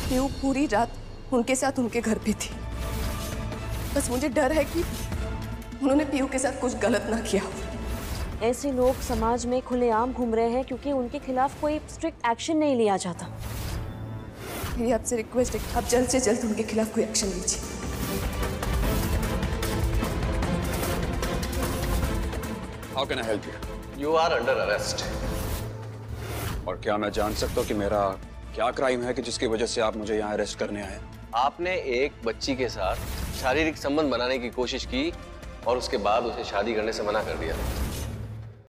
PU पूरी रात उनके साथ उनके घर पे थी। बस मुझे डर है कि उन्होंने पीयू के साथ कुछ गलत ना किया। ऐसे लोग समाज में खुलेआम घूम रहे हैं क्योंकि उनके खिलाफ कोई स्ट्रिक्ट एक्शन नहीं लिया जाता। मेरी आपसे रिक्वेस्ट है, आप जल्द से जल्द उनके खिलाफ कोई एक्शन लीजिए। How can I help you? You are under arrest. और क्या मैं जान सकता हूँ कि मेरा क्या क्राइम है कि जिसकी वजह से आप मुझे यहाँ अरेस्ट करने आए? आपने एक बच्ची के साथ शारीरिक संबंध बनाने की कोशिश की और उसके बाद उसे शादी करने से मना कर दिया।